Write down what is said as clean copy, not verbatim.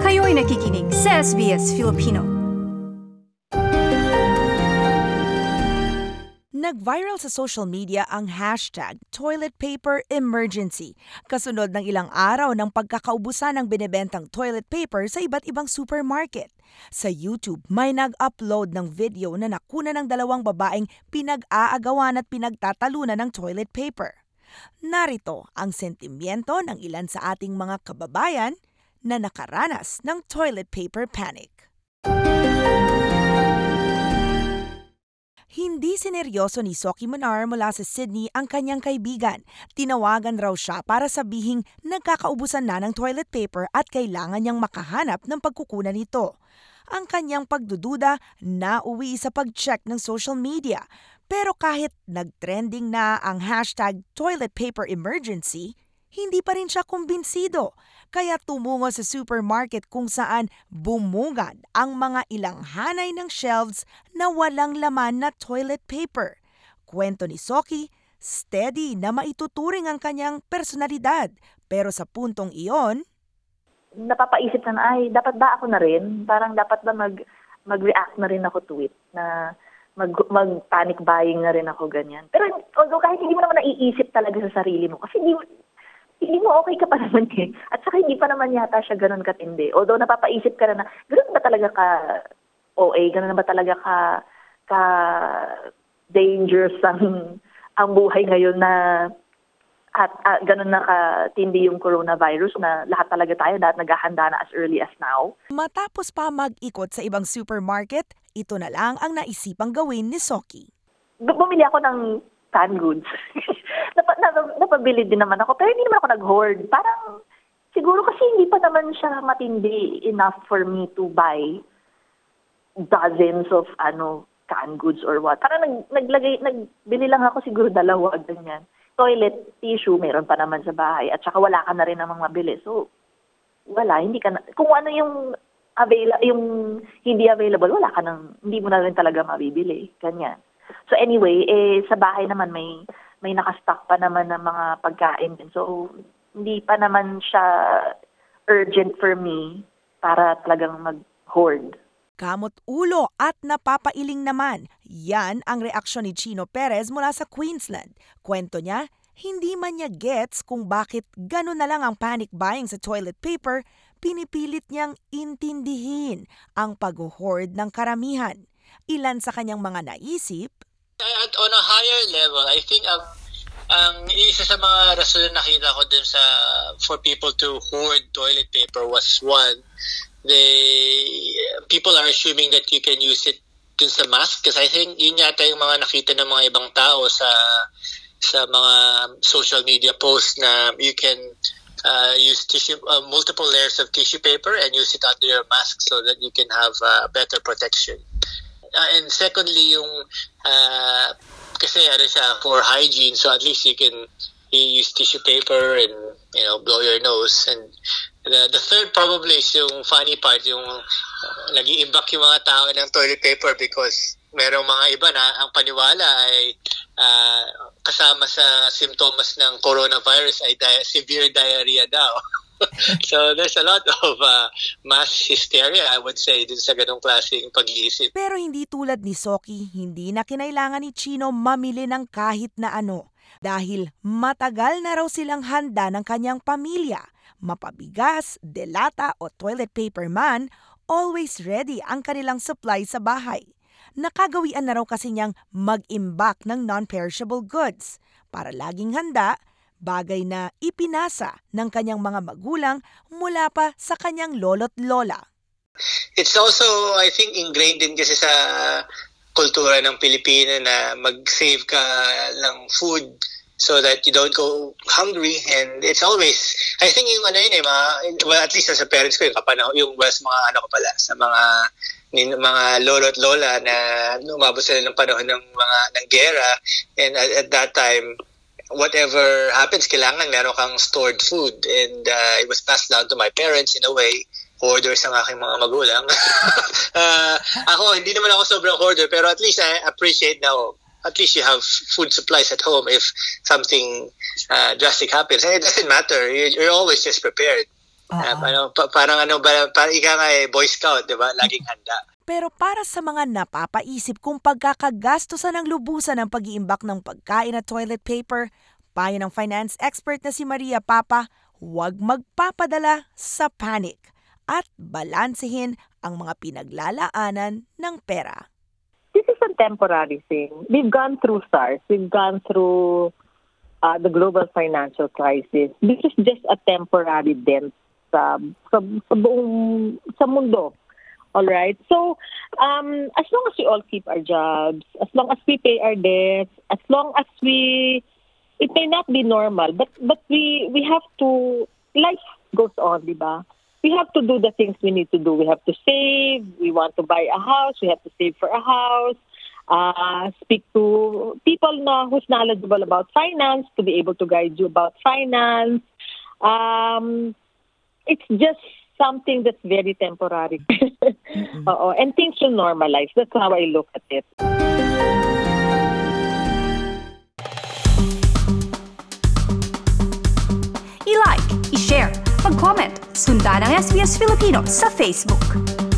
Kayo'y nakikinig sa SBS Filipino. Nag-viral sa social media ang hashtag Toilet Paper Emergency kasunod ng ilang araw ng pagkakaubusan ng binebentang toilet paper sa iba't ibang supermarket. Sa YouTube, may nag-upload ng video na nakuna ng dalawang babaeng pinag-aagawan at pinagtatalunan ng toilet paper. Narito ang sentimiento ng ilan sa ating mga kababayan na nakaranas ng toilet paper panic. Hindi sineryoso ni Soki Munar mula sa Sydney ang kanyang kaibigan. Tinawagan raw siya para sabihing nagkakaubusan na ng toilet paper at kailangan niyang makahanap ng pagkukunan nito. Ang kanyang pagdududa nauwi sa pag-check ng social media. Pero kahit nag-trending na ang hashtag toilet paper emergency, hindi pa rin siya kumbinsido. Kaya tumungo sa supermarket kung saan bumungad ang mga ilang hanay ng shelves na walang laman na toilet paper. Kwento ni Soki, steady na maituturing ang kanyang personalidad. Pero sa puntong iyon, napapaisip na ay, dapat ba ako na rin? Parang dapat ba mag-react na rin ako to it? Na mag-panic buying na rin ako, ganyan. Pero although kahit hindi mo naman naiisip talaga sa sarili mo, kasi hindi mo okay ka pa naman eh. At saka hindi pa naman yata siya ganun katindi. Although napapaisip ka na ganun ba talaga ka OA? Ganun ba talaga ka dangerous ang buhay ngayon na at ganun na katindi yung coronavirus na lahat talaga tayo naghahanda na as early as now? Matapos pa mag-ikot sa ibang supermarket, ito na lang ang naisipang gawin ni Soki. Bumili ako ng canned goods. Napabili din naman ako, pero hindi naman ako nag-hoard. Parang, siguro kasi hindi pa naman siya matindi enough for me to buy dozens of canned goods or what. Parang nagbili lang ako siguro 2, ganyan. Toilet tissue, meron pa naman sa bahay. At saka wala ka na rin namang mabili. So, wala, hindi ka na, kung ano yung hindi available, hindi mo na rin talaga mabibili. Ganyan. So anyway, sa bahay naman may nakastock pa naman ng mga pagkain din. So hindi pa naman siya urgent for me para talagang mag-hoard. Kamot ulo at napapailing naman. Yan ang reaksyon ni Chino Perez mula sa Queensland. Kwento niya, hindi man niya gets kung bakit gano'n na lang ang panic buying sa toilet paper, pinipilit niyang intindihin ang pag-hoard ng karamihan. Ilan sa kanyang mga naisip, on a higher level, I think ang isa sa mga rason na nakita ko dun for people to hoard toilet paper was one, people are assuming that you can use it dun sa mask, kasi I think yun yata yung mga nakita ng mga ibang tao sa mga social media posts na you can use multiple layers of tissue paper and use it under your mask so that you can have better protection. And secondly, yung kasi siya for hygiene, so at least you use tissue paper and blow your nose. And the third probably is yung funny part, yung nag-iimbak yung mga tao ng toilet paper because merong mga iba na ang paniwala ay kasama sa symptoms ng coronavirus ay severe diarrhea daw. So there's a lot of mass hysteria, I would say, dun sa ganong klaseng pag-iisip. Pero hindi tulad ni Soki, hindi na kinailangan ni Chino mamili ng kahit na ano. Dahil matagal na raw silang handa ng kanyang pamilya. Mapabigas, delata o toilet paper man, always ready ang kanilang supply sa bahay. Nakagawian na raw kasi niyang mag-imbak ng non-perishable goods para laging handa, bagay na ipinasa ng kanyang mga magulang mula pa sa kanyang lolo't lola. It's also, I think, ingrained din kasi sa kultura ng Pilipino na mag-save ka ng food so that you don't go hungry. And it's always, I think yung well, at least sa parents ko, yung sa mga lolo't lola na umabot sila ng panahon ng gera. And at that time, whatever happens, kailangan meron kang stored food. And it was passed down to my parents in a way. Hoarders ang aking mga magulang. Ako, hindi naman ako sobrang hoarder, pero at least I appreciate now, at least you have food supplies at home if something drastic happens. And it doesn't matter. You're always just prepared. Parang ika nga Boy Scout, di ba? Laging handa. Pero para sa mga napapaisip kung pagkakagastusan ng lubusan ng pag-iimbak ng pagkain at toilet paper, payo ng finance expert na si Maria Papa, huwag magpapadala sa panic at balansehin ang mga pinaglalaanan ng pera. This is a temporary thing. We've gone through SARS. We've gone through the global financial crisis. This is just a temporary dent sa mundo. All right. So, as long as we all keep our jobs, as long as we pay our debts, as long as it may not be normal, but we have to, life goes on, di ba? We have to do the things we need to do. We have to save. We want to buy a house. We have to save for a house. Speak to people who's knowledgeable about finance to be able to guide you about finance. It's just something that's very temporary. And things will normalize. That's how I look at it. I-like, i-share, mag-comment, sundan ang SBS Filipino sa Facebook.